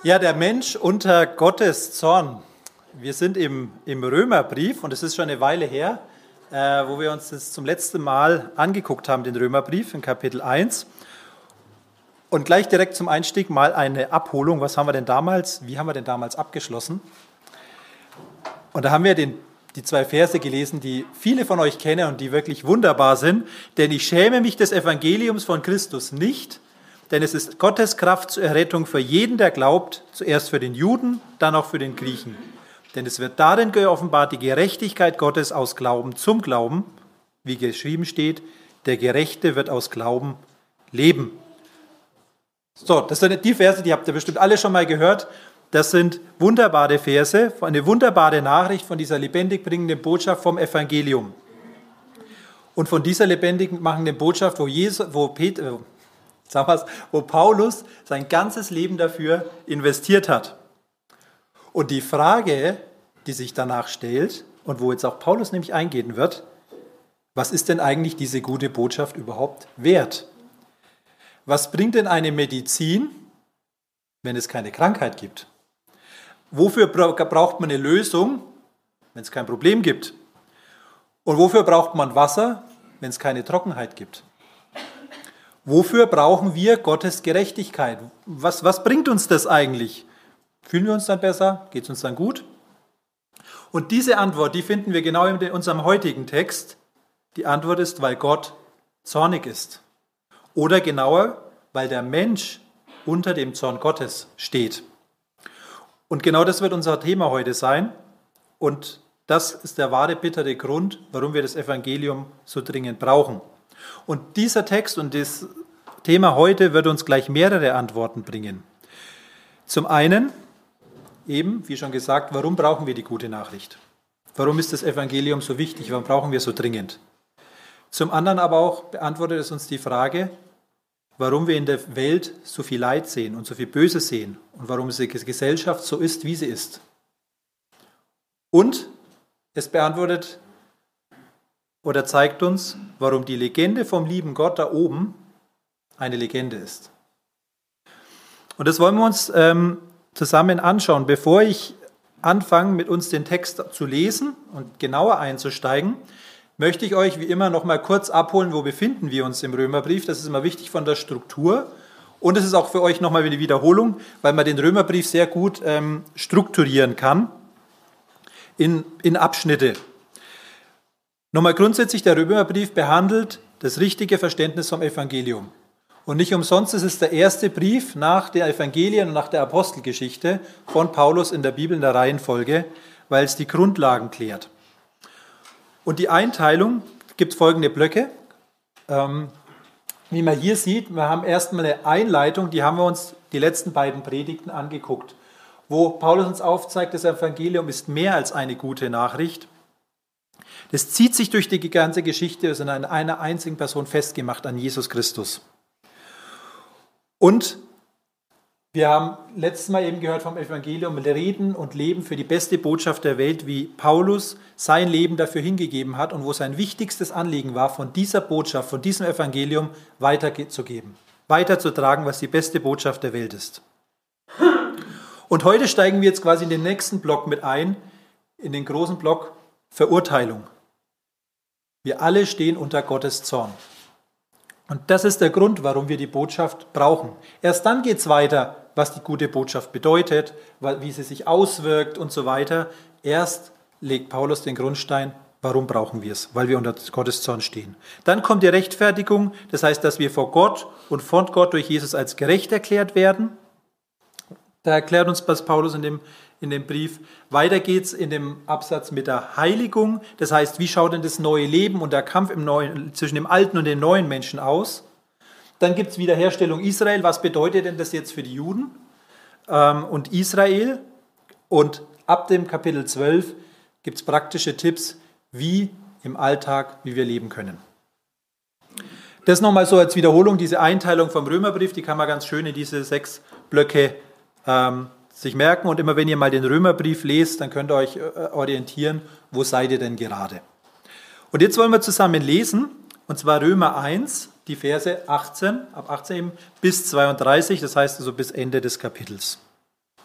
Ja, der Mensch unter Gottes Zorn. Wir sind im Römerbrief und es ist schon eine Weile her, wo wir uns das zum letzten Mal angeguckt haben, den Römerbrief in Kapitel 1. Und gleich direkt zum Einstieg mal eine Abholung. Wie haben wir denn damals abgeschlossen? Und da haben wir die zwei Verse gelesen, die viele von euch kennen und die wirklich wunderbar sind. Denn ich schäme mich des Evangeliums von Christus nicht, denn es ist Gottes Kraft zur Errettung für jeden, der glaubt, zuerst für den Juden, dann auch für den Griechen. Denn es wird darin geoffenbart die Gerechtigkeit Gottes aus Glauben zum Glauben, wie geschrieben steht, der Gerechte wird aus Glauben leben. So, das sind die Verse, die habt ihr bestimmt alle schon mal gehört. Das sind wunderbare Verse, eine wunderbare Nachricht von dieser lebendig bringenden Botschaft vom Evangelium. Und von dieser lebendig machenden Botschaft, wo Paulus sein ganzes Leben dafür investiert hat. Und die Frage, die sich danach stellt, und wo jetzt auch Paulus nämlich eingehen wird, was ist denn eigentlich diese gute Botschaft überhaupt wert? Was bringt denn eine Medizin, wenn es keine Krankheit gibt? Wofür braucht man eine Lösung, wenn es kein Problem gibt? Und wofür braucht man Wasser, wenn es keine Trockenheit gibt? Wofür brauchen wir Gottes Gerechtigkeit? Was bringt uns das eigentlich? Fühlen wir uns dann besser? Geht es uns dann gut? Und diese Antwort, die finden wir genau in unserem heutigen Text. Die Antwort ist, weil Gott zornig ist. Oder genauer, weil der Mensch unter dem Zorn Gottes steht. Und genau das wird unser Thema heute sein. Und das ist der wahre, bittere Grund, warum wir das Evangelium so dringend brauchen. Und dieser Text und das Thema heute wird uns gleich mehrere Antworten bringen. Zum einen, eben, wie schon gesagt, warum brauchen wir die gute Nachricht? Warum ist das Evangelium so wichtig? Warum brauchen wir so dringend? Zum anderen aber auch beantwortet es uns die Frage, warum wir in der Welt so viel Leid sehen und so viel Böses sehen und warum die Gesellschaft so ist, wie sie ist. Und es beantwortet oder zeigt uns, warum die Legende vom lieben Gott da oben eine Legende ist. Und das wollen wir uns zusammen anschauen. Bevor ich anfange, mit uns den Text zu lesen und genauer einzusteigen, möchte ich euch wie immer noch mal kurz abholen, wo befinden wir uns im Römerbrief. Das ist immer wichtig von der Struktur. Und es ist auch für euch noch mal eine Wiederholung, weil man den Römerbrief sehr gut strukturieren kann in Abschnitte. Nochmal grundsätzlich, der Römerbrief behandelt das richtige Verständnis vom Evangelium. Und nicht umsonst ist es der erste Brief nach den Evangelien und nach der Apostelgeschichte von Paulus in der Bibel in der Reihenfolge, weil es die Grundlagen klärt. Und die Einteilung gibt folgende Blöcke. Wie man hier sieht, wir haben erstmal eine Einleitung, die haben wir uns die letzten beiden Predigten angeguckt, wo Paulus uns aufzeigt, das Evangelium ist mehr als eine gute Nachricht. Das zieht sich durch die ganze Geschichte, ist in einer einzigen Person festgemacht, an Jesus Christus. Und wir haben letztes Mal eben gehört vom Evangelium, reden und leben für die beste Botschaft der Welt, wie Paulus sein Leben dafür hingegeben hat und wo sein wichtigstes Anliegen war, von dieser Botschaft, von diesem Evangelium weiterzugeben, weiterzutragen, was die beste Botschaft der Welt ist. Und heute steigen wir jetzt quasi in den nächsten Block mit ein, in den großen Block Verurteilung. Wir alle stehen unter Gottes Zorn. Und das ist der Grund, warum wir die Botschaft brauchen. Erst dann geht es weiter, was die gute Botschaft bedeutet, wie sie sich auswirkt und so weiter. Erst legt Paulus den Grundstein, warum brauchen wir es? Weil wir unter Gottes Zorn stehen. Dann kommt die Rechtfertigung, das heißt, dass wir vor Gott und von Gott durch Jesus als gerecht erklärt werden. Da erklärt uns Paulus in dem Brief. Weiter geht es in dem Absatz mit der Heiligung. Das heißt, wie schaut denn das neue Leben und der Kampf zwischen dem alten und dem neuen Menschen aus? Dann gibt es Wiederherstellung Israel. Was bedeutet denn das jetzt für die Juden und Israel? Und ab dem Kapitel 12 gibt es praktische Tipps, wie im Alltag, wie wir leben können. Das nochmal so als Wiederholung, diese Einteilung vom Römerbrief, die kann man ganz schön in diese 6 Blöcke sich merken. Und immer wenn ihr mal den Römerbrief lest, dann könnt ihr euch orientieren, wo seid ihr denn gerade. Und jetzt wollen wir zusammen lesen, und zwar Römer 1, die Verse 18, ab 18 bis 32, das heißt also bis Ende des Kapitels.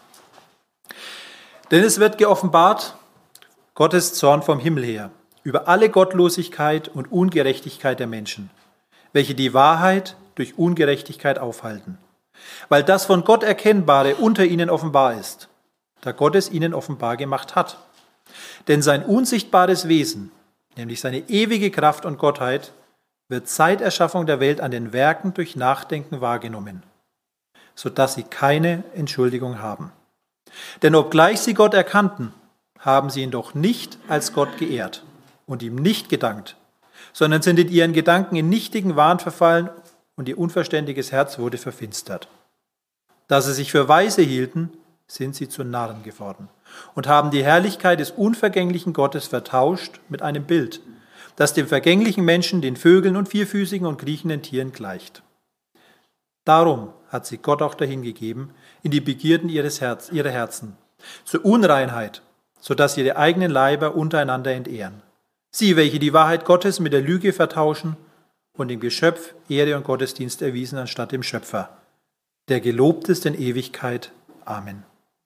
Denn es wird geoffenbart, Gottes Zorn vom Himmel her, über alle Gottlosigkeit und Ungerechtigkeit der Menschen, welche die Wahrheit durch Ungerechtigkeit aufhalten, weil das von Gott Erkennbare unter ihnen offenbar ist, da Gott es ihnen offenbar gemacht hat. Denn sein unsichtbares Wesen, nämlich seine ewige Kraft und Gottheit, wird seit Erschaffung der Welt an den Werken durch Nachdenken wahrgenommen, sodass sie keine Entschuldigung haben. Denn obgleich sie Gott erkannten, haben sie ihn doch nicht als Gott geehrt und ihm nicht gedankt, sondern sind in ihren Gedanken in nichtigen Wahn verfallen und ihr unverständiges Herz wurde verfinstert. Da sie sich für Weise hielten, sind sie zu Narren geworden und haben die Herrlichkeit des unvergänglichen Gottes vertauscht mit einem Bild, das dem vergänglichen Menschen, den Vögeln und vierfüßigen und kriechenden Tieren gleicht. Darum hat sie Gott auch dahingegeben in die Begierden ihrer Herzen, zur Unreinheit, sodass ihre eigenen Leiber untereinander entehren. Sie, welche die Wahrheit Gottes mit der Lüge vertauschen und dem Geschöpf Ehre und Gottesdienst erwiesen anstatt dem Schöpfer, der gelobt ist in Ewigkeit. Amen.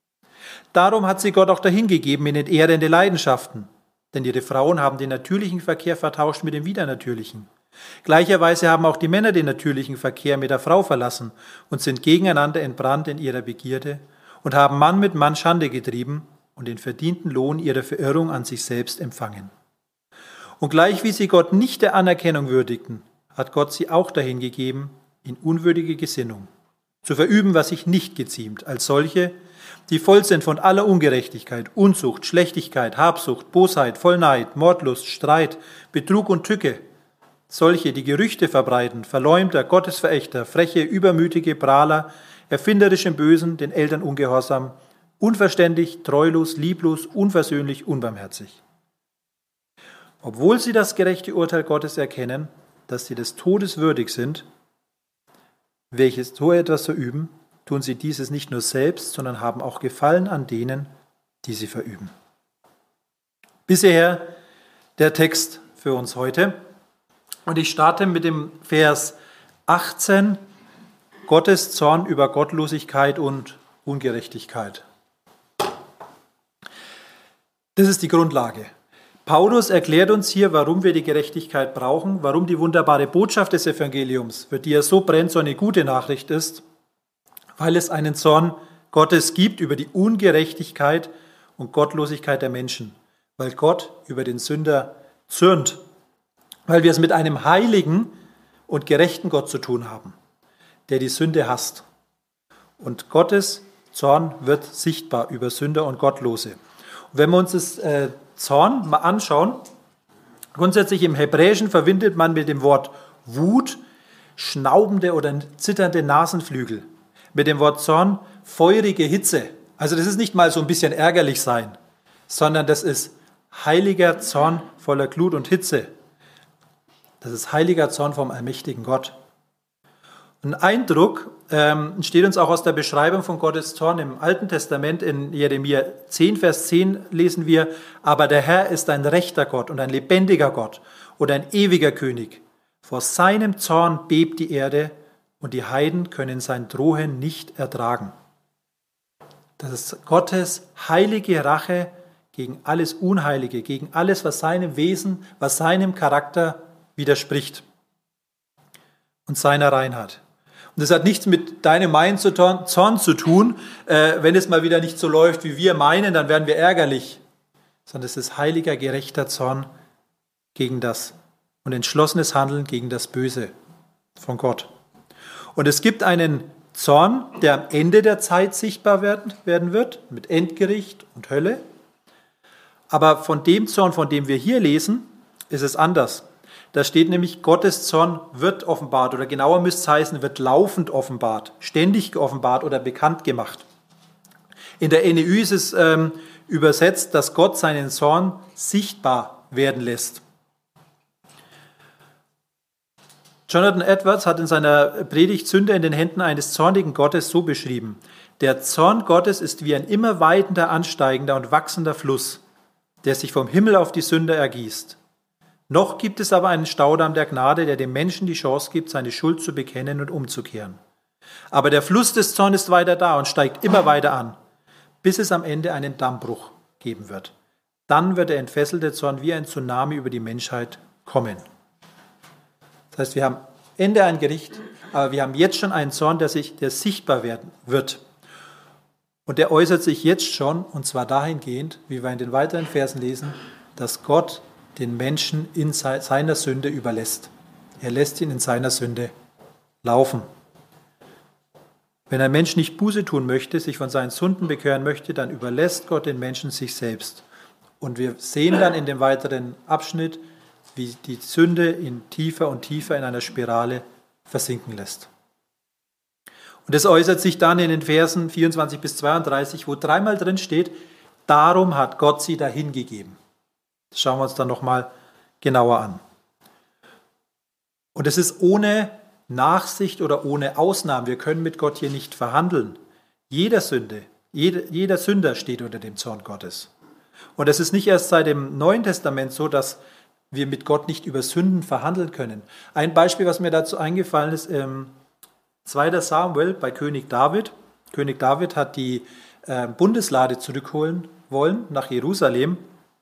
Darum hat sie Gott auch dahingegeben in entehrende Leidenschaften, denn ihre Frauen haben den natürlichen Verkehr vertauscht mit dem widernatürlichen. Gleicherweise haben auch die Männer den natürlichen Verkehr mit der Frau verlassen und sind gegeneinander entbrannt in ihrer Begierde und haben Mann mit Mann Schande getrieben und den verdienten Lohn ihrer Verirrung an sich selbst empfangen. Und gleich wie sie Gott nicht der Anerkennung würdigten, hat Gott sie auch dahingegeben in unwürdige Gesinnung, zu verüben, was sich nicht geziemt, als solche, die voll sind von aller Ungerechtigkeit, Unzucht, Schlechtigkeit, Habsucht, Bosheit, voll Neid, Mordlust, Streit, Betrug und Tücke, solche, die Gerüchte verbreiten, Verleumder, Gottesverächter, freche, übermütige Prahler, erfinderisch im Bösen, den Eltern ungehorsam, unverständig, treulos, lieblos, unversöhnlich, unbarmherzig. Obwohl sie das gerechte Urteil Gottes erkennen, dass sie des Todes würdig sind, welches so etwas verüben, tun sie dieses nicht nur selbst, sondern haben auch Gefallen an denen, die sie verüben. Bisher der Text für uns heute. Und ich starte mit dem Vers 18, Gottes Zorn über Gottlosigkeit und Ungerechtigkeit. Das ist die Grundlage. Paulus erklärt uns hier, warum wir die Gerechtigkeit brauchen, warum die wunderbare Botschaft des Evangeliums, für die er so brennt, so eine gute Nachricht ist, weil es einen Zorn Gottes gibt über die Ungerechtigkeit und Gottlosigkeit der Menschen, weil Gott über den Sünder zürnt, weil wir es mit einem heiligen und gerechten Gott zu tun haben, der die Sünde hasst. Und Gottes Zorn wird sichtbar über Sünder und Gottlose. Und wenn wir uns das Zorn mal anschauen, grundsätzlich im Hebräischen verbindet man mit dem Wort Wut schnaubende oder zitternde Nasenflügel. Mit dem Wort Zorn feurige Hitze. Also das ist nicht mal so ein bisschen ärgerlich sein, sondern das ist heiliger Zorn voller Glut und Hitze. Das ist heiliger Zorn vom allmächtigen Gott. Ein Eindruck entsteht uns auch aus der Beschreibung von Gottes Zorn im Alten Testament. In Jeremia 10, Vers 10 lesen wir, aber der Herr ist ein rechter Gott und ein lebendiger Gott und ein ewiger König. Vor seinem Zorn bebt die Erde und die Heiden können sein Drohen nicht ertragen. Das ist Gottes heilige Rache gegen alles Unheilige, gegen alles, was seinem Wesen, was seinem Charakter widerspricht und seiner Reinheit. Und das hat nichts mit deinem meinen Zorn zu tun. Wenn es mal wieder nicht so läuft, wie wir meinen, dann werden wir ärgerlich. Sondern es ist heiliger, gerechter Zorn gegen das und entschlossenes Handeln gegen das Böse von Gott. Und es gibt einen Zorn, der am Ende der Zeit sichtbar werden wird, mit Endgericht und Hölle. Aber von dem Zorn, von dem wir hier lesen, ist es anders. Da steht nämlich, Gottes Zorn wird offenbart, oder genauer müsste es heißen, wird laufend offenbart, ständig geoffenbart oder bekannt gemacht. In der NEU ist es übersetzt, dass Gott seinen Zorn sichtbar werden lässt. Jonathan Edwards hat in seiner Predigt Sünde in den Händen eines zornigen Gottes so beschrieben: Der Zorn Gottes ist wie ein immer weitender, ansteigender und wachsender Fluss, der sich vom Himmel auf die Sünder ergießt. Noch gibt es aber einen Staudamm der Gnade, der dem Menschen die Chance gibt, seine Schuld zu bekennen und umzukehren. Aber der Fluss des Zorns ist weiter da und steigt immer weiter an, bis es am Ende einen Dammbruch geben wird. Dann wird der entfesselte Zorn wie ein Tsunami über die Menschheit kommen. Das heißt, wir haben Ende ein Gericht, aber wir haben jetzt schon einen Zorn, der sichtbar werden wird. Und der äußert sich jetzt schon, und zwar dahingehend, wie wir in den weiteren Versen lesen, dass Gott den Menschen in seiner Sünde überlässt. Er lässt ihn in seiner Sünde laufen. Wenn ein Mensch nicht Buße tun möchte, sich von seinen Sünden bekehren möchte, dann überlässt Gott den Menschen sich selbst. Und wir sehen dann in dem weiteren Abschnitt, wie die Sünde ihn tiefer und tiefer in einer Spirale versinken lässt. Und das äußert sich dann in den Versen 24 bis 32, wo dreimal drin steht, darum hat Gott sie dahingegeben. Das schauen wir uns dann nochmal genauer an. Und es ist ohne Nachsicht oder ohne Ausnahmen. Wir können mit Gott hier nicht verhandeln. Jeder Sünder steht unter dem Zorn Gottes. Und es ist nicht erst seit dem Neuen Testament so, dass wir mit Gott nicht über Sünden verhandeln können. Ein Beispiel, was mir dazu eingefallen ist, 2. Samuel bei König David. König David hat die Bundeslade zurückholen wollen nach Jerusalem.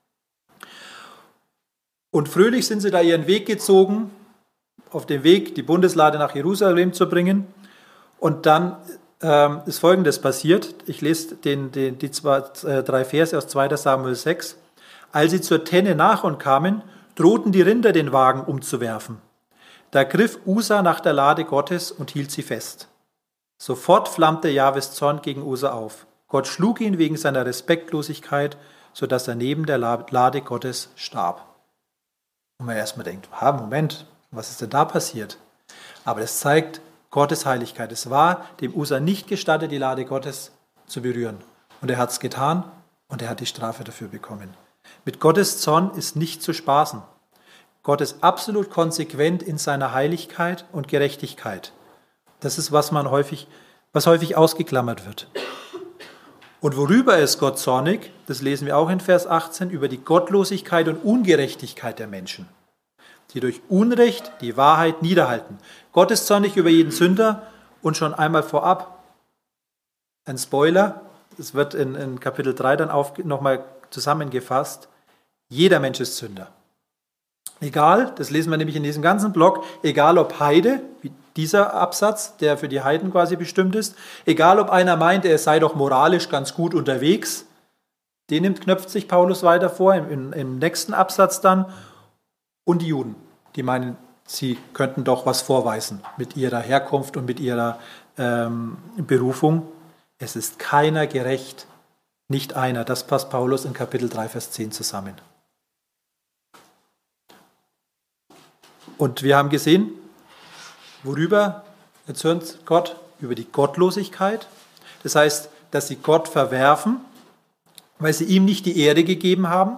Und fröhlich sind sie da ihren Weg gezogen, auf dem Weg, die Bundeslade nach Jerusalem zu bringen. Und dann ist Folgendes passiert. Ich lese die 3 Verse aus 2. Samuel 6. Als sie zur Tenne Nachon kamen, drohten die Rinder den Wagen umzuwerfen. Da griff Usa nach der Lade Gottes und hielt sie fest. Sofort flammte Jahwes Zorn gegen Usa auf. Gott schlug ihn wegen seiner Respektlosigkeit, sodass er neben der Lade Gottes starb. Und man erstmal denkt, Moment, was ist denn da passiert? Aber das zeigt Gottes Heiligkeit. Es war dem Usa nicht gestattet, die Lade Gottes zu berühren. Und er hat es getan und er hat die Strafe dafür bekommen. Mit Gottes Zorn ist nicht zu spaßen. Gott ist absolut konsequent in seiner Heiligkeit und Gerechtigkeit. Das ist, was häufig ausgeklammert wird. Und worüber ist Gott zornig? Das lesen wir auch in Vers 18, über die Gottlosigkeit und Ungerechtigkeit der Menschen, die durch Unrecht die Wahrheit niederhalten. Gott ist zornig über jeden Sünder und schon einmal vorab ein Spoiler, es wird in Kapitel 3 dann nochmal zusammengefasst, jeder Mensch ist Sünder. Egal, das lesen wir nämlich in diesem ganzen Block, egal ob Heide, wie dieser Absatz, der für die Heiden quasi bestimmt ist, egal ob einer meint, er sei doch moralisch ganz gut unterwegs, knöpft sich Paulus weiter vor, im nächsten Absatz dann, und die Juden, die meinen, sie könnten doch was vorweisen mit ihrer Herkunft und mit ihrer Berufung. Es ist keiner gerecht, nicht einer. Das passt Paulus in Kapitel 3, Vers 10 zusammen. Und wir haben gesehen, worüber erzürnt Gott? Über die Gottlosigkeit. Das heißt, dass sie Gott verwerfen, weil sie ihm nicht die Ehre gegeben haben.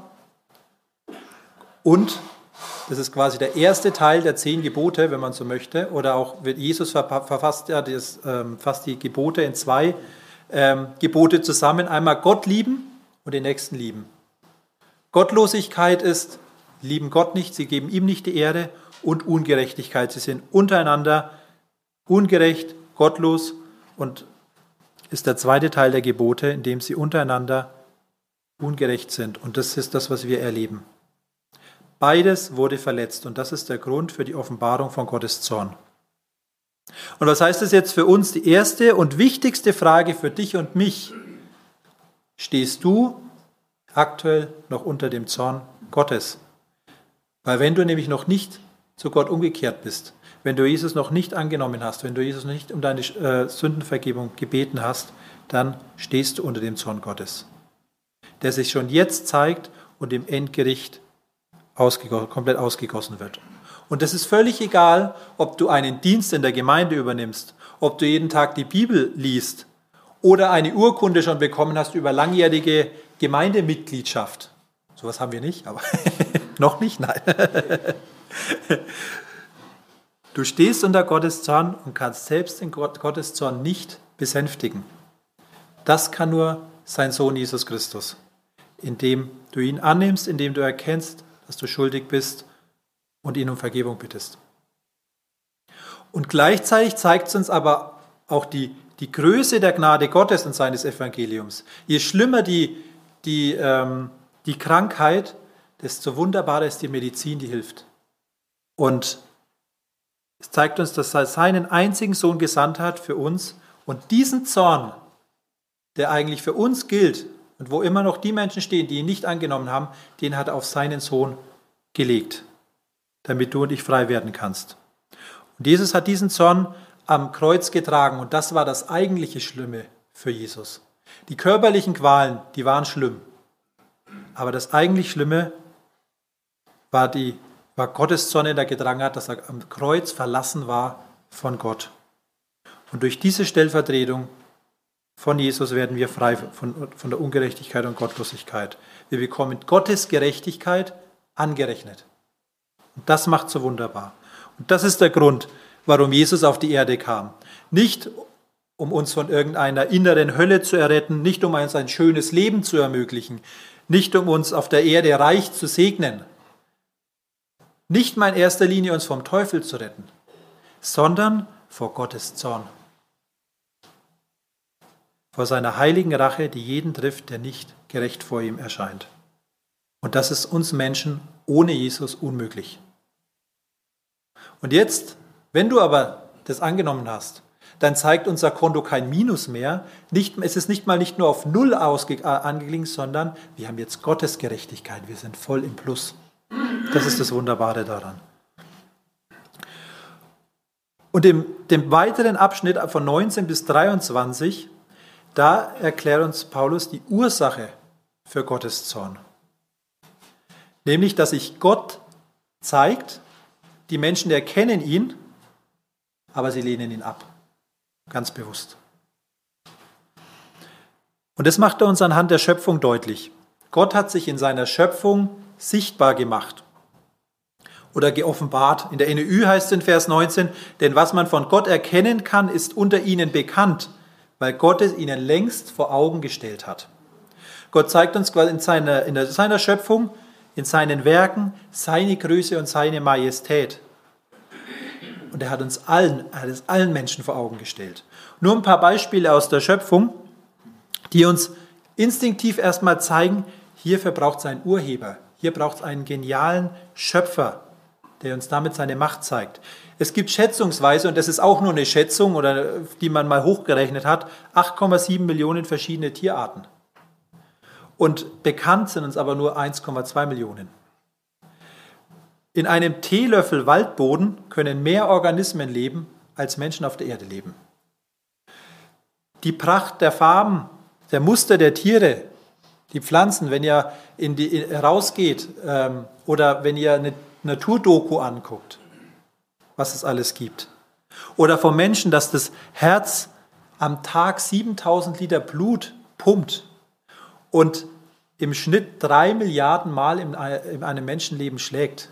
Und das ist quasi der erste Teil der 10 Gebote, wenn man so möchte. Oder auch wird Jesus fasst die Gebote in 2 Gebote zusammen. Einmal Gott lieben und den Nächsten lieben. Gottlosigkeit ist, lieben Gott nicht, sie geben ihm nicht die Ehre. Und Ungerechtigkeit. Sie sind untereinander ungerecht, gottlos und ist der zweite Teil der Gebote, in dem sie untereinander ungerecht sind. Und das ist das, was wir erleben. Beides wurde verletzt und das ist der Grund für die Offenbarung von Gottes Zorn. Und was heißt das jetzt für uns? Die erste und wichtigste Frage für dich und mich. Stehst du aktuell noch unter dem Zorn Gottes? Weil wenn du nämlich noch nicht zu Gott umgekehrt bist, wenn du Jesus noch nicht angenommen hast, wenn du Jesus noch nicht um deine Sündenvergebung gebeten hast, dann stehst du unter dem Zorn Gottes, der sich schon jetzt zeigt und im Endgericht komplett ausgegossen wird. Und das ist völlig egal, ob du einen Dienst in der Gemeinde übernimmst, ob du jeden Tag die Bibel liest oder eine Urkunde schon bekommen hast über langjährige Gemeindemitgliedschaft. Sowas haben wir nicht, aber noch nicht, nein. Du stehst unter Gottes Zorn und kannst selbst den Gottes Zorn nicht besänftigen. Das kann nur sein Sohn Jesus Christus, indem du ihn annimmst, indem du erkennst, dass du schuldig bist und ihn um Vergebung bittest. Und gleichzeitig zeigt es uns aber auch die die Größe der Gnade Gottes und seines Evangeliums, je schlimmer die Krankheit, desto wunderbarer ist die Medizin, die hilft. Und es zeigt uns, dass er seinen einzigen Sohn gesandt hat für uns und diesen Zorn, der eigentlich für uns gilt und wo immer noch die Menschen stehen, die ihn nicht angenommen haben, den hat er auf seinen Sohn gelegt, damit du und ich frei werden kannst. Und Jesus hat diesen Zorn am Kreuz getragen und das war das eigentliche Schlimme für Jesus. Die körperlichen Qualen, die waren schlimm, aber das eigentlich Schlimme war Gottes Zorn, der getragen hat, dass er am Kreuz verlassen war von Gott. Und durch diese Stellvertretung von Jesus werden wir frei von der Ungerechtigkeit und Gottlosigkeit. Wir bekommen Gottes Gerechtigkeit angerechnet. Und das macht so wunderbar. Und das ist der Grund, warum Jesus auf die Erde kam. Nicht, um uns von irgendeiner inneren Hölle zu erretten, nicht um uns ein schönes Leben zu ermöglichen, nicht um uns auf der Erde reich zu segnen, nicht mal in erster Linie uns vom Teufel zu retten, sondern vor Gottes Zorn. Vor seiner heiligen Rache, die jeden trifft, der nicht gerecht vor ihm erscheint. Und das ist uns Menschen ohne Jesus unmöglich. Und jetzt, wenn du aber das angenommen hast, dann zeigt unser Konto kein Minus mehr. Es ist nicht nur auf Null angelegt, sondern wir haben jetzt Gottes Gerechtigkeit. Wir sind voll im Plus. Das ist das Wunderbare daran. Und im dem weiteren Abschnitt von 19 bis 23, da erklärt uns Paulus die Ursache für Gottes Zorn. Nämlich, dass sich Gott zeigt, die Menschen erkennen ihn, aber sie lehnen ihn ab. Ganz bewusst. Und das macht er uns anhand der Schöpfung deutlich. Gott hat sich in seiner Schöpfung sichtbar gemacht oder geoffenbart. In der NÜ heißt es in Vers 19, denn was man von Gott erkennen kann, ist unter ihnen bekannt, weil Gott es ihnen längst vor Augen gestellt hat. Gott zeigt uns quasi in seiner Schöpfung, in seinen Werken, seine Größe und seine Majestät. Und er hat es allen Menschen vor Augen gestellt. Nur ein paar Beispiele aus der Schöpfung, die uns instinktiv erstmal zeigen, hierfür braucht es einen Urheber. Hier braucht es einen genialen Schöpfer, der uns damit seine Macht zeigt. Es gibt schätzungsweise, und das ist auch nur eine Schätzung, oder die man mal hochgerechnet hat, 8,7 Millionen verschiedene Tierarten. Und bekannt sind uns aber nur 1,2 Millionen. In einem Teelöffel Waldboden können mehr Organismen leben, als Menschen auf der Erde leben. Die Pracht der Farben, der Muster der Tiere, die Pflanzen, wenn ihr rausgeht oder wenn ihr eine Naturdoku anguckt, was es alles gibt. Oder vom Menschen, dass das Herz am Tag 7000 Liter Blut pumpt und im Schnitt 3 Milliarden Mal in einem Menschenleben schlägt.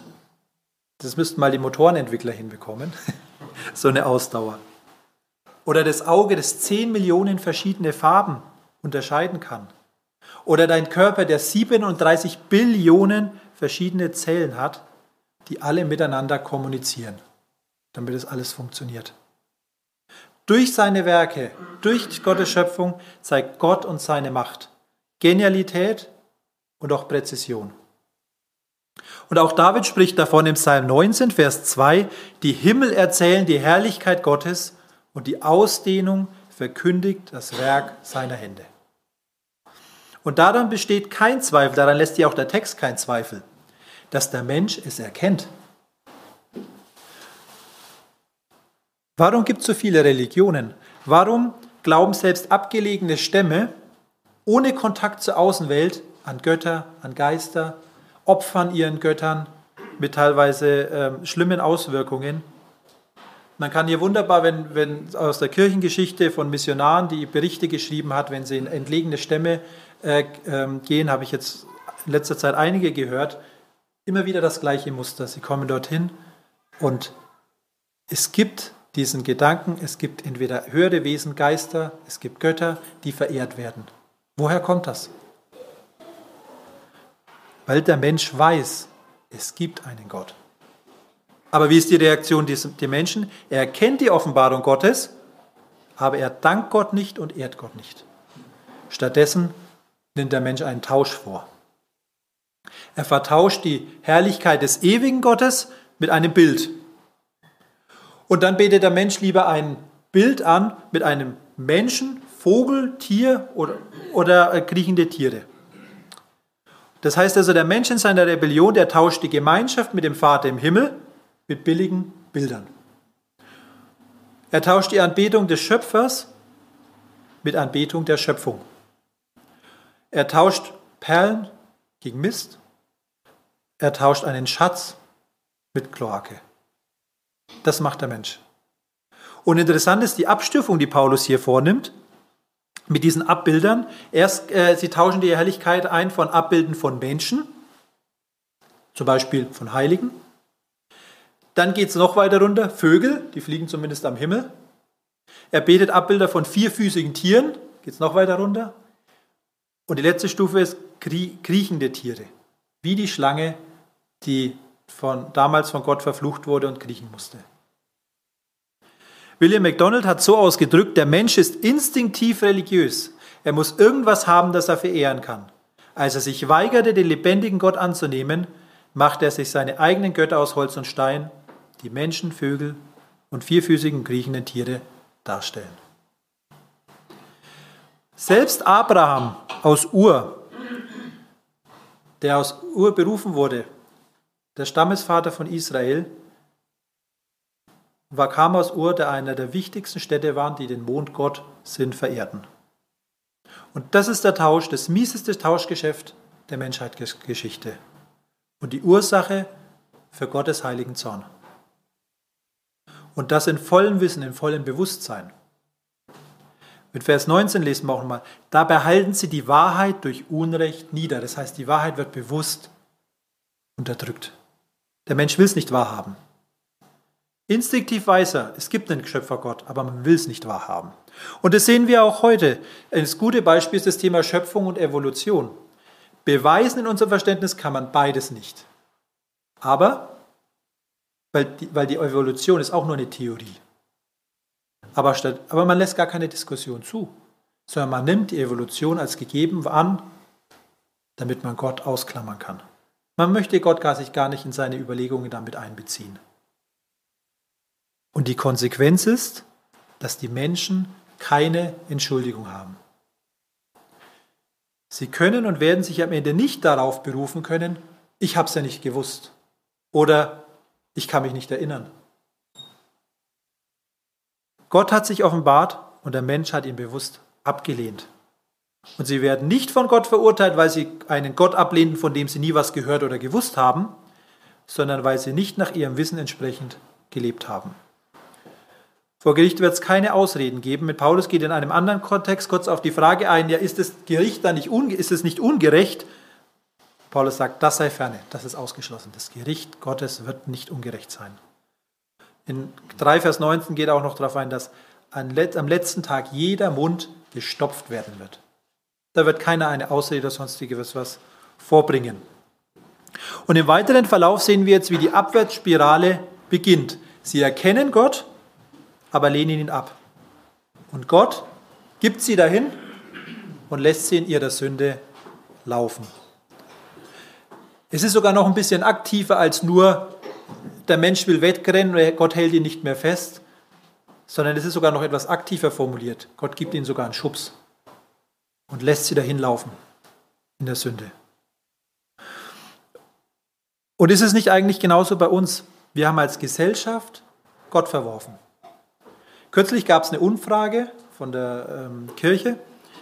Das müssten mal die Motorenentwickler hinbekommen, so eine Ausdauer. Oder das Auge, das 10 Millionen verschiedene Farben unterscheiden kann. Oder dein Körper, der 37 Billionen verschiedene Zellen hat, die alle miteinander kommunizieren, damit es alles funktioniert. Durch seine Werke, durch Gottes Schöpfung zeigt Gott uns seine Macht, Genialität und auch Präzision. Und auch David spricht davon im Psalm 19, Vers 2, die Himmel erzählen die Herrlichkeit Gottes und die Ausdehnung verkündigt das Werk seiner Hände. Und daran besteht kein Zweifel, daran lässt ja auch der Text keinen Zweifel, dass der Mensch es erkennt. Warum gibt es so viele Religionen? Warum glauben selbst abgelegene Stämme ohne Kontakt zur Außenwelt an Götter, an Geister, opfern ihren Göttern mit teilweise schlimmen Auswirkungen? Man kann hier wunderbar, wenn aus der Kirchengeschichte von Missionaren, die Berichte geschrieben hat, wenn sie in entlegene Stämme gehen, habe ich jetzt in letzter Zeit einige gehört, immer wieder das gleiche Muster. Sie kommen dorthin und es gibt diesen Gedanken, es gibt entweder höhere Wesen, Geister, es gibt Götter, die verehrt werden. Woher kommt das? Weil der Mensch weiß, es gibt einen Gott. Aber wie ist die Reaktion der Menschen? Er erkennt die Offenbarung Gottes, aber er dankt Gott nicht und ehrt Gott nicht. Stattdessen nimmt der Mensch einen Tausch vor. Er vertauscht die Herrlichkeit des ewigen Gottes mit einem Bild. Und dann betet der Mensch lieber ein Bild an mit einem Menschen, Vogel, Tier oder kriechende Tiere. Das heißt also, der Mensch in seiner Rebellion, der tauscht die Gemeinschaft mit dem Vater im Himmel mit billigen Bildern. Er tauscht die Anbetung des Schöpfers mit Anbetung der Schöpfung. Er tauscht Perlen gegen Mist. Er tauscht einen Schatz mit Kloake. Das macht der Mensch. Und interessant ist die Abstufung, die Paulus hier vornimmt, mit diesen Abbildern. Erst, sie tauschen die Herrlichkeit ein von Abbilden von Menschen, zum Beispiel von Heiligen. Dann geht es noch weiter runter, Vögel, die fliegen zumindest am Himmel. Er betet Abbilder von vierfüßigen Tieren, geht es noch weiter runter. Und die letzte Stufe ist kriechende Tiere, wie die Schlange, die damals von Gott verflucht wurde und kriechen musste. William MacDonald hat so ausgedrückt, der Mensch ist instinktiv religiös. Er muss irgendwas haben, das er verehren kann. Als er sich weigerte, den lebendigen Gott anzunehmen, machte er sich seine eigenen Götter aus Holz und Stein, die Menschen, Vögel und vierfüßigen kriechenden Tiere darstellen. Selbst Abraham aus Ur, der aus Ur berufen wurde, der Stammesvater von Israel, kam aus Ur, der einer der wichtigsten Städte war, die den Mondgott verehrten. Und das ist der Tausch, das mieseste Tauschgeschäft der Menschheitsgeschichte. Und die Ursache für Gottes heiligen Zorn. Und das in vollem Wissen, in vollem Bewusstsein. Mit Vers 19 lesen wir auch nochmal, dabei halten sie die Wahrheit durch Unrecht nieder. Das heißt, die Wahrheit wird bewusst unterdrückt. Der Mensch will es nicht wahrhaben. Instinktiv weiß er, es gibt einen Schöpfergott, aber man will es nicht wahrhaben. Und das sehen wir auch heute. Das gute Beispiel ist das Thema Schöpfung und Evolution. Beweisen in unserem Verständnis kann man beides nicht. Aber, weil die Evolution ist auch nur eine Theorie. Aber man lässt gar keine Diskussion zu, sondern man nimmt die Evolution als gegeben an, damit man Gott ausklammern kann. Man möchte Gott sich gar nicht in seine Überlegungen damit einbeziehen. Und die Konsequenz ist, dass die Menschen keine Entschuldigung haben. Sie können und werden sich am Ende nicht darauf berufen können, ich habe es ja nicht gewusst oder ich kann mich nicht erinnern. Gott hat sich offenbart und der Mensch hat ihn bewusst abgelehnt. Und sie werden nicht von Gott verurteilt, weil sie einen Gott ablehnen, von dem sie nie was gehört oder gewusst haben, sondern weil sie nicht nach ihrem Wissen entsprechend gelebt haben. Vor Gericht wird es keine Ausreden geben. Mit Paulus geht in einem anderen Kontext kurz auf die Frage ein, ja, ist das Gericht dann ist es nicht ungerecht? Paulus sagt, das sei ferne, das ist ausgeschlossen. Das Gericht Gottes wird nicht ungerecht sein. In 3 Vers 19 geht auch noch darauf ein, dass am letzten Tag jeder Mund gestopft werden wird. Da wird keiner eine Ausrede oder sonstiges was vorbringen. Und im weiteren Verlauf sehen wir jetzt, wie die Abwärtsspirale beginnt. Sie erkennen Gott, aber lehnen ihn ab. Und Gott gibt sie dahin und lässt sie in ihrer Sünde laufen. Es ist sogar noch ein bisschen aktiver als nur, der Mensch will wegrennen und Gott hält ihn nicht mehr fest, sondern es ist sogar noch etwas aktiver formuliert. Gott gibt ihnen sogar einen Schubs und lässt sie dahin laufen in der Sünde. Und ist es nicht eigentlich genauso bei uns? Wir haben als Gesellschaft Gott verworfen. Kürzlich gab es eine Umfrage von der Kirche.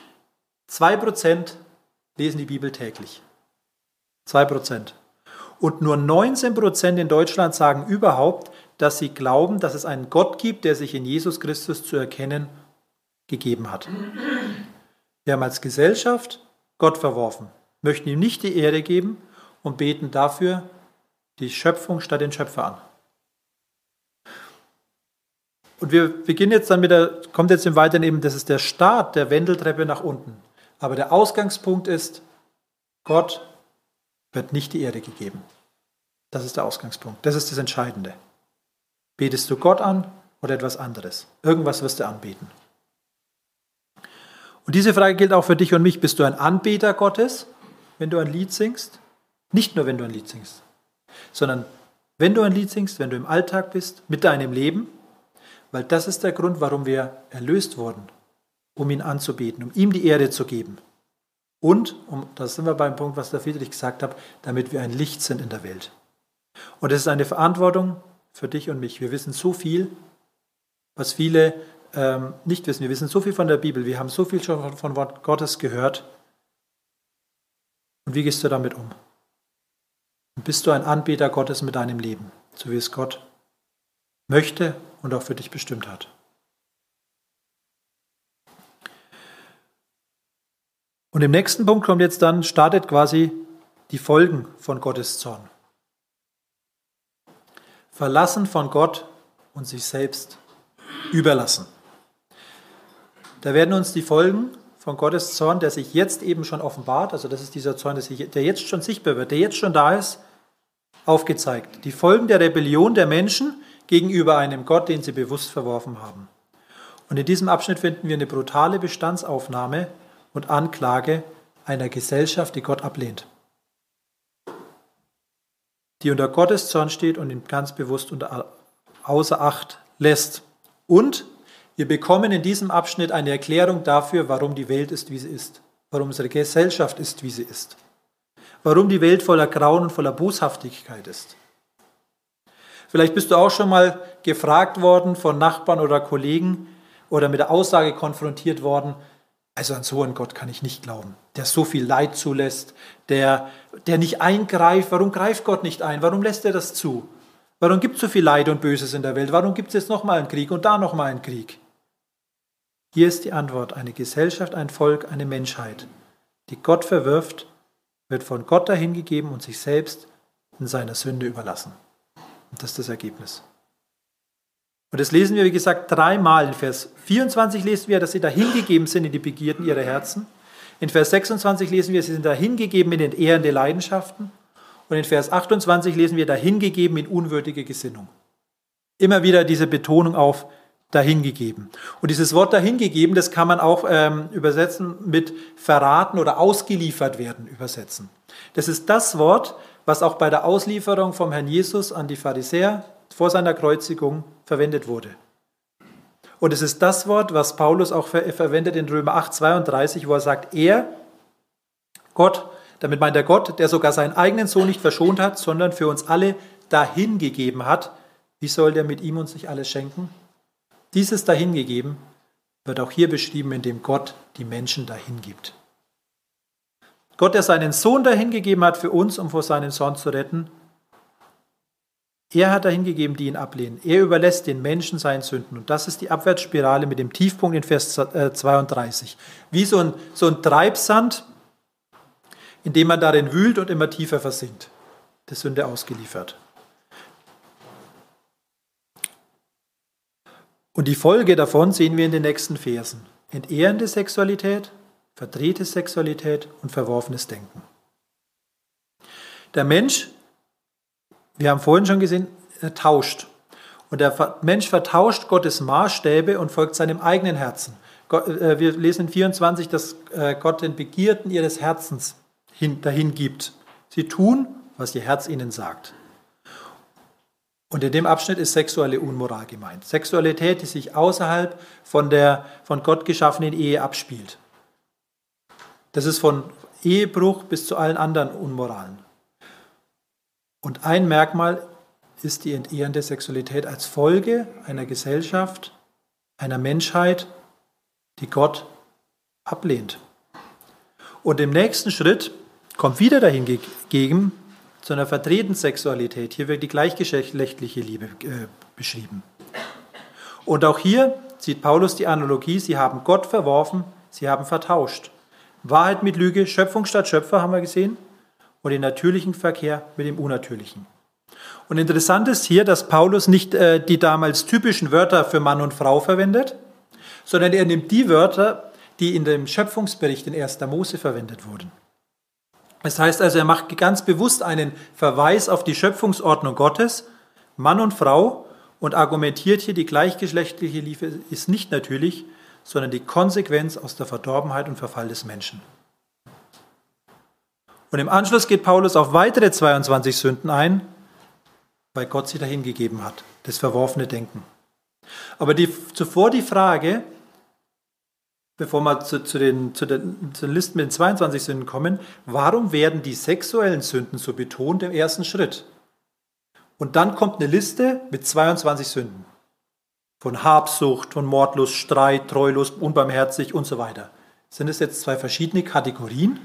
2% lesen die Bibel täglich. 2%. Und nur 19% in Deutschland sagen überhaupt, dass sie glauben, dass es einen Gott gibt, der sich in Jesus Christus zu erkennen gegeben hat. Wir haben als Gesellschaft Gott verworfen, möchten ihm nicht die Ehre geben und beten dafür die Schöpfung statt den Schöpfer an. Und wir beginnen jetzt dann kommt jetzt im Weiteren eben, das ist der Start der Wendeltreppe nach unten. Aber der Ausgangspunkt ist, Gott wird nicht die Ehre gegeben. Das ist der Ausgangspunkt. Das ist das Entscheidende. Betest du Gott an oder etwas anderes? Irgendwas wirst du anbeten. Und diese Frage gilt auch für dich und mich. Bist du ein Anbeter Gottes, wenn du ein Lied singst? Nicht nur, wenn du ein Lied singst, sondern wenn du ein Lied singst, wenn du im Alltag bist, mit deinem Leben, weil das ist der Grund, warum wir erlöst wurden, um ihn anzubeten, um ihm die Ehre zu geben. Und, da sind wir beim Punkt, was der Friedrich gesagt hat, damit wir ein Licht sind in der Welt. Und es ist eine Verantwortung für dich und mich. Wir wissen so viel, was viele nicht wissen. Wir wissen so viel von der Bibel, wir haben so viel schon von Wort Gottes gehört. Und wie gehst du damit um? Und bist du ein Anbeter Gottes mit deinem Leben, so wie es Gott möchte und auch für dich bestimmt hat? Und im nächsten Punkt startet quasi die Folgen von Gottes Zorn. Verlassen von Gott und sich selbst überlassen. Da werden uns die Folgen von Gottes Zorn, der sich jetzt eben schon offenbart, also das ist dieser Zorn, der jetzt schon sichtbar wird, der jetzt schon da ist, aufgezeigt. Die Folgen der Rebellion der Menschen gegenüber einem Gott, den sie bewusst verworfen haben. Und in diesem Abschnitt finden wir eine brutale Bestandsaufnahme und Anklage einer Gesellschaft, die Gott ablehnt, die unter Gottes Zorn steht und ihn ganz bewusst außer Acht lässt. Und wir bekommen in diesem Abschnitt eine Erklärung dafür, warum die Welt ist, wie sie ist, warum unsere Gesellschaft ist, wie sie ist, warum die Welt voller Grauen und voller Boshaftigkeit ist. Vielleicht bist du auch schon mal gefragt worden von Nachbarn oder Kollegen oder mit der Aussage konfrontiert worden, also an so einen Gott kann ich nicht glauben, der so viel Leid zulässt, der nicht eingreift. Warum greift Gott nicht ein? Warum lässt er das zu? Warum gibt es so viel Leid und Böses in der Welt? Warum gibt es jetzt nochmal einen Krieg und da nochmal einen Krieg? Hier ist die Antwort. Eine Gesellschaft, ein Volk, eine Menschheit, die Gott verwirft, wird von Gott dahingegeben und sich selbst in seiner Sünde überlassen. Und das ist das Ergebnis. Und das lesen wir, wie gesagt, 3-mal. In Vers 24 lesen wir, dass sie dahingegeben sind in die Begierden ihrer Herzen. In Vers 26 lesen wir, sie sind dahingegeben in entehrende Leidenschaften. Und in Vers 28 lesen wir, dahingegeben in unwürdige Gesinnung. Immer wieder diese Betonung auf dahingegeben. Und dieses Wort dahingegeben, das kann man auch übersetzen mit verraten oder ausgeliefert werden übersetzen. Das ist das Wort, was auch bei der Auslieferung vom Herrn Jesus an die Pharisäer vor seiner Kreuzigung verwendet wurde. Und es ist das Wort, was Paulus auch verwendet in Römer 8,32, wo er sagt, Gott, damit meint er Gott, der sogar seinen eigenen Sohn nicht verschont hat, sondern für uns alle dahingegeben hat. Wie soll der mit ihm uns nicht alles schenken? Dieses dahingegeben wird auch hier beschrieben, indem Gott die Menschen dahingibt. Gott, der seinen Sohn dahingegeben hat für uns, um vor seinem Zorn zu retten, er hat dahingegeben, die ihn ablehnen. Er überlässt den Menschen seinen Sünden. Und das ist die Abwärtsspirale mit dem Tiefpunkt in Vers 32. Wie so ein Treibsand, in dem man darin wühlt und immer tiefer versinkt. Der Sünde ausgeliefert. Und die Folge davon sehen wir in den nächsten Versen. Entehrende Sexualität, verdrehte Sexualität und verworfenes Denken. Der Mensch, wir haben vorhin schon gesehen, er tauscht. Und der Mensch vertauscht Gottes Maßstäbe und folgt seinem eigenen Herzen. Wir lesen in 24, dass Gott den Begierden ihres Herzens dahin gibt. Sie tun, was ihr Herz ihnen sagt. Und in dem Abschnitt ist sexuelle Unmoral gemeint. Sexualität, die sich außerhalb von der von Gott geschaffenen Ehe abspielt. Das ist von Ehebruch bis zu allen anderen Unmoralen. Und ein Merkmal ist die entehrende Sexualität als Folge einer Gesellschaft, einer Menschheit, die Gott ablehnt. Und im nächsten Schritt kommt wieder dahingegen zu einer verdrehten Sexualität. Hier wird die gleichgeschlechtliche Liebe beschrieben. Und auch hier sieht Paulus die Analogie, sie haben Gott verworfen, sie haben vertauscht. Wahrheit mit Lüge, Schöpfung statt Schöpfer haben wir gesehen und den natürlichen Verkehr mit dem Unnatürlichen. Und interessant ist hier, dass Paulus nicht die damals typischen Wörter für Mann und Frau verwendet, sondern er nimmt die Wörter, die in dem Schöpfungsbericht in 1. Mose verwendet wurden. Das heißt also, er macht ganz bewusst einen Verweis auf die Schöpfungsordnung Gottes, Mann und Frau, und argumentiert hier, die gleichgeschlechtliche Liebe ist nicht natürlich, sondern die Konsequenz aus der Verdorbenheit und Verfall des Menschen. Und im Anschluss geht Paulus auf weitere 22 Sünden ein, weil Gott sie dahin gegeben hat, das verworfene Denken. Aber zuvor die Frage, bevor wir zu den Listen mit den 22 Sünden kommen, warum werden die sexuellen Sünden so betont im ersten Schritt? Und dann kommt eine Liste mit 22 Sünden. Von Habsucht, von Mordlust, Streit, Treulos, unbarmherzig und so weiter. Sind es jetzt zwei verschiedene Kategorien?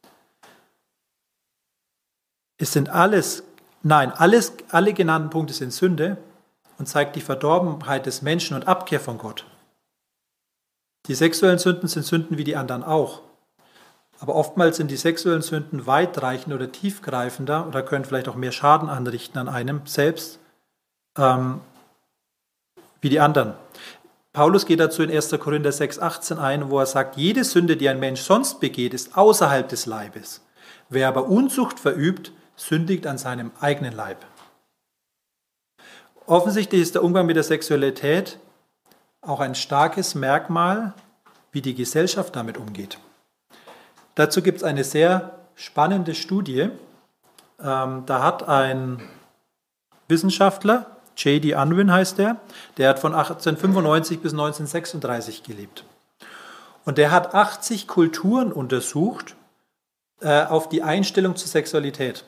Es sind alle genannten Punkte sind Sünde und zeigt die Verdorbenheit des Menschen und Abkehr von Gott. Die sexuellen Sünden sind Sünden wie die anderen auch. Aber oftmals sind die sexuellen Sünden weitreichender oder tiefgreifender oder können vielleicht auch mehr Schaden anrichten an einem selbst wie die anderen. Paulus geht dazu in 1. Korinther 6,18 ein, wo er sagt, jede Sünde, die ein Mensch sonst begeht, ist außerhalb des Leibes. Wer aber Unzucht verübt, sündigt an seinem eigenen Leib. Offensichtlich ist der Umgang mit der Sexualität auch ein starkes Merkmal, wie die Gesellschaft damit umgeht. Dazu gibt es eine sehr spannende Studie. Da hat ein Wissenschaftler, J.D. Unwin heißt der hat von 1895 bis 1936 gelebt. Und der hat 80 Kulturen untersucht auf die Einstellung zur Sexualität.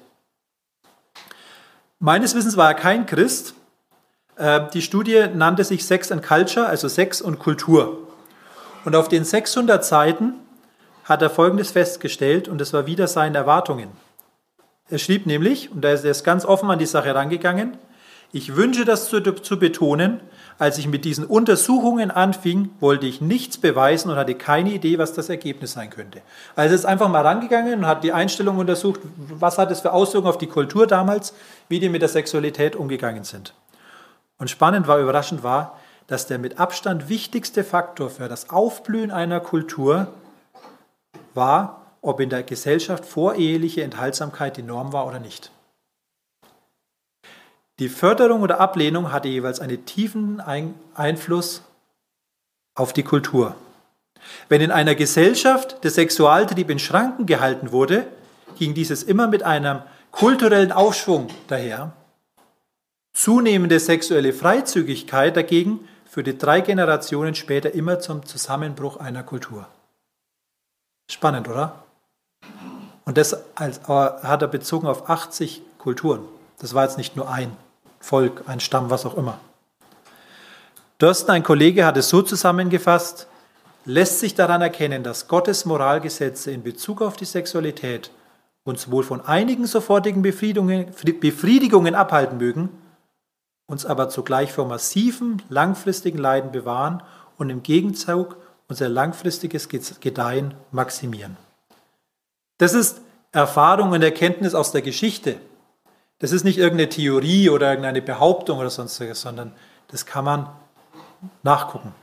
Meines Wissens war er kein Christ. Die Studie nannte sich Sex and Culture, also Sex und Kultur. Und auf den 600 Seiten hat er Folgendes festgestellt, und das war wieder seinen Erwartungen. Er schrieb nämlich, und er ist ganz offen an die Sache herangegangen, ich wünsche das zu betonen, als ich mit diesen Untersuchungen anfing, wollte ich nichts beweisen und hatte keine Idee, was das Ergebnis sein könnte. Also er ist einfach mal rangegangen und hat die Einstellung untersucht, was hat es für Auswirkungen auf die Kultur damals, wie die mit der Sexualität umgegangen sind. Und überraschend war, dass der mit Abstand wichtigste Faktor für das Aufblühen einer Kultur war, ob in der Gesellschaft voreheliche Enthaltsamkeit die Norm war oder nicht. Die Förderung oder Ablehnung hatte jeweils einen tiefen Einfluss auf die Kultur. Wenn in einer Gesellschaft der Sexualtrieb in Schranken gehalten wurde, ging dieses immer mit einem kulturellen Aufschwung daher. Zunehmende sexuelle Freizügigkeit dagegen führte 3 Generationen später immer zum Zusammenbruch einer Kultur. Spannend, oder? Und das hat er bezogen auf 80 Kulturen. Das war jetzt nicht nur ein Volk, ein Stamm, was auch immer. Thurston, ein Kollege, hat es so zusammengefasst, lässt sich daran erkennen, dass Gottes Moralgesetze in Bezug auf die Sexualität uns wohl von einigen sofortigen Befriedigungen abhalten mögen, uns aber zugleich vor massiven, langfristigen Leiden bewahren und im Gegenzug unser langfristiges Gedeihen maximieren. Das ist Erfahrung und Erkenntnis aus der Geschichte. Das ist nicht irgendeine Theorie oder irgendeine Behauptung oder sonstiges, sondern das kann man nachgucken.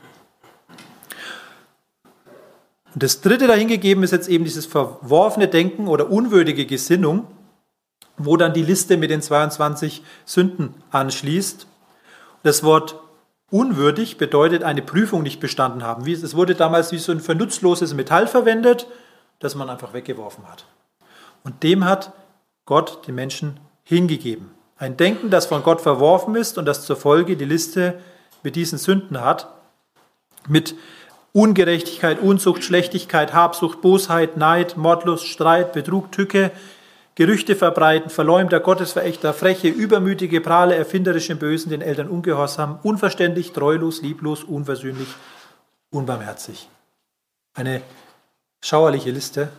Und das dritte dahingegeben ist jetzt eben dieses verworfene Denken oder unwürdige Gesinnung, wo dann die Liste mit den 22 Sünden anschließt. Das Wort unwürdig bedeutet eine Prüfung nicht bestanden haben. Es wurde damals wie so ein nutzloses Metall verwendet, das man einfach weggeworfen hat. Und dem hat Gott den Menschen hingegeben. Ein Denken, das von Gott verworfen ist und das zur Folge die Liste mit diesen Sünden hat, mit Ungerechtigkeit, Unzucht, Schlechtigkeit, Habsucht, Bosheit, Neid, Mordlust, Streit, Betrug, Tücke, Gerüchte verbreiten, verleumder, Gottesverächter, freche, übermütige, prahle, erfinderische Bösen, den Eltern ungehorsam, unverständlich, treulos, lieblos, unversöhnlich, unbarmherzig. Eine schauerliche Liste.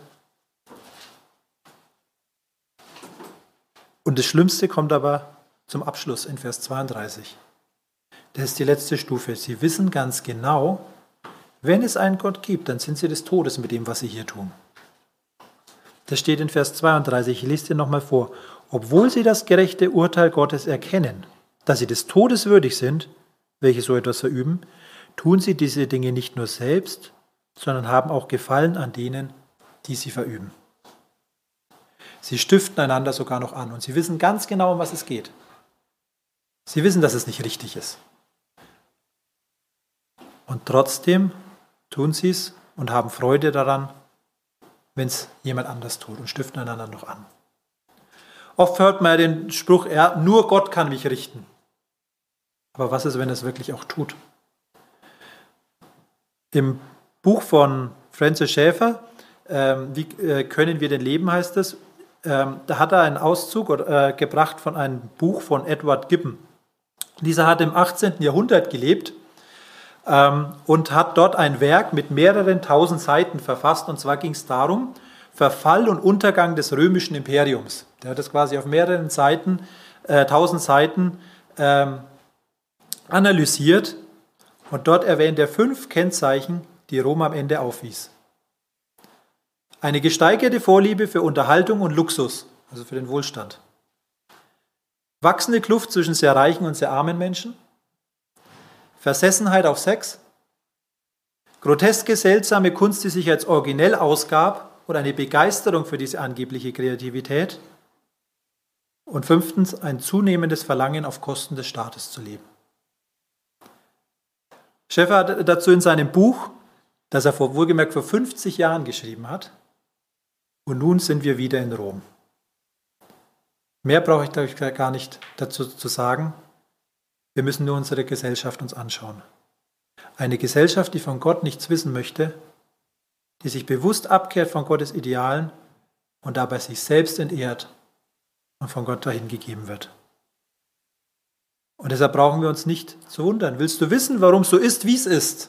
Und das Schlimmste kommt aber zum Abschluss in Vers 32. Das ist die letzte Stufe. Sie wissen ganz genau, wenn es einen Gott gibt, dann sind sie des Todes mit dem, was sie hier tun. Das steht in Vers 32. Ich lese dir nochmal vor. Obwohl sie das gerechte Urteil Gottes erkennen, dass sie des Todes würdig sind, welche so etwas verüben, tun sie diese Dinge nicht nur selbst, sondern haben auch Gefallen an denen, die sie verüben. Sie stiften einander sogar noch an und sie wissen ganz genau, um was es geht. Sie wissen, dass es nicht richtig ist. Und trotzdem tun sie es und haben Freude daran, wenn es jemand anders tut und stiften einander noch an. Oft hört man ja den Spruch, ja, nur Gott kann mich richten. Aber was ist, wenn er es wirklich auch tut? Im Buch von Francis Schaeffer, Wie können wir denn leben, heißt es, da hat er einen Auszug gebracht von einem Buch von Edward Gibbon. Dieser hat im 18. Jahrhundert gelebt und hat dort ein Werk mit mehreren tausend Seiten verfasst. Und zwar ging es darum, Verfall und Untergang des römischen Imperiums. Der hat das quasi auf mehreren Seiten, 1000 Seiten analysiert. Und dort erwähnt er 5 Kennzeichen, die Rom am Ende aufwies. Eine gesteigerte Vorliebe für Unterhaltung und Luxus, also für den Wohlstand. Wachsende Kluft zwischen sehr reichen und sehr armen Menschen. Versessenheit auf Sex. Groteske, seltsame Kunst, die sich als originell ausgab oder eine Begeisterung für diese angebliche Kreativität. Und 5. ein zunehmendes Verlangen, auf Kosten des Staates zu leben. Schaeffer hat dazu in seinem Buch, das er wohlgemerkt vor 50 Jahren geschrieben hat, und nun sind wir wieder in Rom. Mehr brauche ich euch gar nicht dazu zu sagen. Wir müssen nur unsere Gesellschaft uns anschauen. Eine Gesellschaft, die von Gott nichts wissen möchte, die sich bewusst abkehrt von Gottes Idealen und dabei sich selbst entehrt und von Gott dahingegeben wird. Und deshalb brauchen wir uns nicht zu wundern. Willst du wissen, warum es so ist, wie es ist?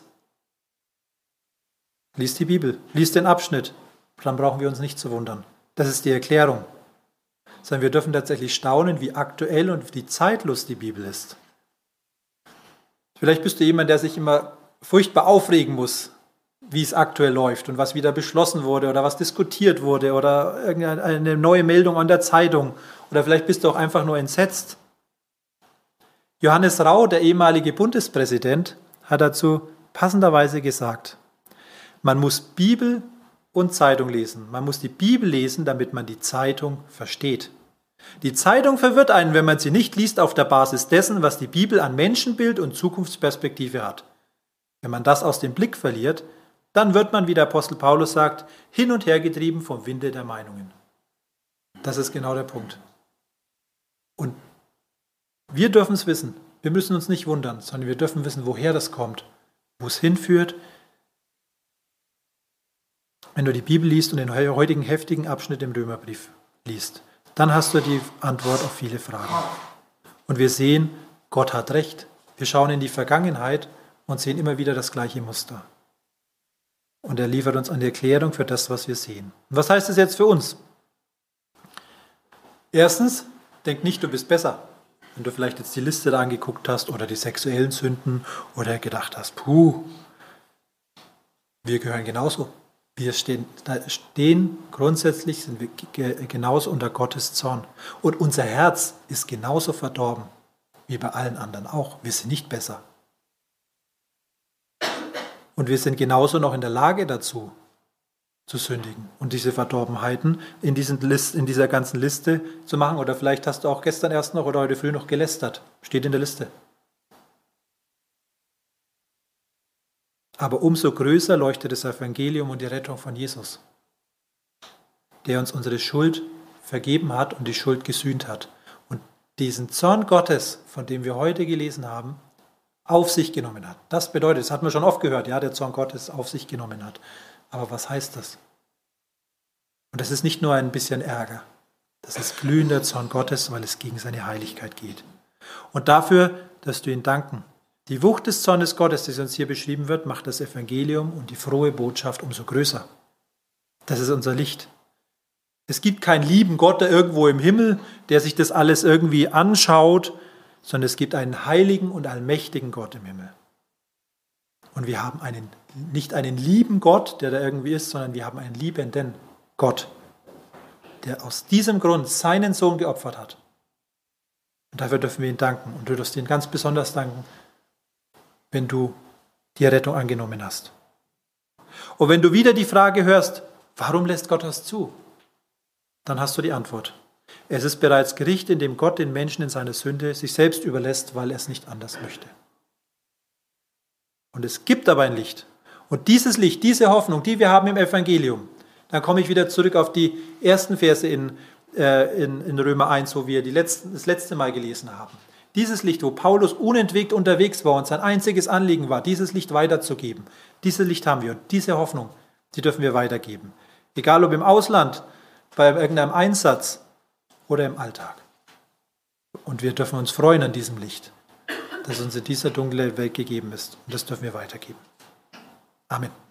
Lies die Bibel, lies den Abschnitt. Dann brauchen wir uns nicht zu wundern. Das ist die Erklärung. Sondern wir dürfen tatsächlich staunen, wie aktuell und wie zeitlos die Bibel ist. Vielleicht bist du jemand, der sich immer furchtbar aufregen muss, wie es aktuell läuft und was wieder beschlossen wurde oder was diskutiert wurde oder irgendeine neue Meldung an der Zeitung. Oder vielleicht bist du auch einfach nur entsetzt. Johannes Rau, der ehemalige Bundespräsident, hat dazu passenderweise gesagt, man muss Bibel und Zeitung lesen. Man muss die Bibel lesen, damit man die Zeitung versteht. Die Zeitung verwirrt einen, wenn man sie nicht liest auf der Basis dessen, was die Bibel an Menschenbild und Zukunftsperspektive hat. Wenn man das aus dem Blick verliert, dann wird man, wie der Apostel Paulus sagt, hin und her getrieben vom Winde der Meinungen. Das ist genau der Punkt. Und wir dürfen es wissen. Wir müssen uns nicht wundern, sondern wir dürfen wissen, woher das kommt, wo es hinführt. Wenn du die Bibel liest und den heutigen heftigen Abschnitt im Römerbrief liest, dann hast du die Antwort auf viele Fragen. Und wir sehen, Gott hat recht. Wir schauen in die Vergangenheit und sehen immer wieder das gleiche Muster. Und er liefert uns eine Erklärung für das, was wir sehen. Und was heißt das jetzt für uns? Erstens, denk nicht, du bist besser. Wenn du vielleicht jetzt die Liste da angeguckt hast oder die sexuellen Sünden oder gedacht hast, wir gehören genauso. Wir stehen grundsätzlich, sind wir genauso unter Gottes Zorn. Und unser Herz ist genauso verdorben wie bei allen anderen auch. Wir sind nicht besser. Und wir sind genauso noch in der Lage dazu, zu sündigen und diese Verdorbenheiten in dieser ganzen Liste zu machen. Oder vielleicht hast du auch gestern erst noch oder heute früh noch gelästert. Steht in der Liste. Aber umso größer leuchtet das Evangelium und die Rettung von Jesus, der uns unsere Schuld vergeben hat und die Schuld gesühnt hat. Und diesen Zorn Gottes, von dem wir heute gelesen haben, auf sich genommen hat. Das bedeutet, das hatten wir schon oft gehört, ja, der Zorn Gottes auf sich genommen hat. Aber was heißt das? Und das ist nicht nur ein bisschen Ärger. Das ist glühender Zorn Gottes, weil es gegen seine Heiligkeit geht. Und dafür darfst du ihn danken. Die Wucht des Zornes Gottes, die uns hier beschrieben wird, macht das Evangelium und die frohe Botschaft umso größer. Das ist unser Licht. Es gibt keinen lieben Gott da irgendwo im Himmel, der sich das alles irgendwie anschaut, sondern es gibt einen heiligen und allmächtigen Gott im Himmel. Und wir haben nicht einen lieben Gott, der da irgendwie ist, sondern wir haben einen liebenden Gott, der aus diesem Grund seinen Sohn geopfert hat. Und dafür dürfen wir ihn danken. Und du darfst ihn ganz besonders danken, wenn du die Rettung angenommen hast. Und wenn du wieder die Frage hörst, warum lässt Gott das zu? Dann hast du die Antwort. Es ist bereits Gericht, in dem Gott den Menschen in seiner Sünde sich selbst überlässt, weil er es nicht anders möchte. Und es gibt aber ein Licht. Und dieses Licht, diese Hoffnung, die wir haben im Evangelium, dann komme ich wieder zurück auf die ersten Verse in Römer 1, wo wir das letzte Mal gelesen haben. Dieses Licht, wo Paulus unentwegt unterwegs war und sein einziges Anliegen war, dieses Licht weiterzugeben. Dieses Licht haben wir und diese Hoffnung, die dürfen wir weitergeben. Egal ob im Ausland, bei irgendeinem Einsatz oder im Alltag. Und wir dürfen uns freuen an diesem Licht, das uns in dieser dunklen Welt gegeben ist. Und das dürfen wir weitergeben. Amen.